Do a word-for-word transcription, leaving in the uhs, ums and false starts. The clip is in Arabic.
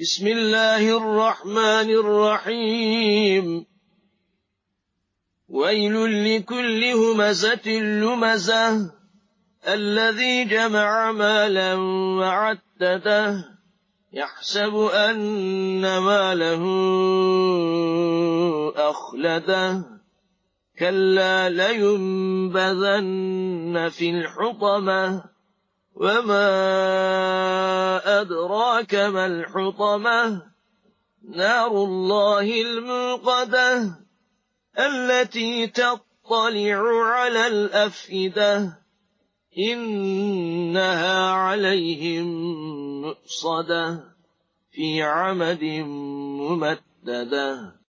بسم الله الرحمن الرحيم ويل لكل همزة لمزة الذي جمع مالا وعدده يحسب أن ماله أخلده كلا لينبذن في الحطمة وما أدراك ما الحطمة نار الله الموقدة التي تطلع على الأفئدة إنها عليهم مؤصدة في عمد ممددة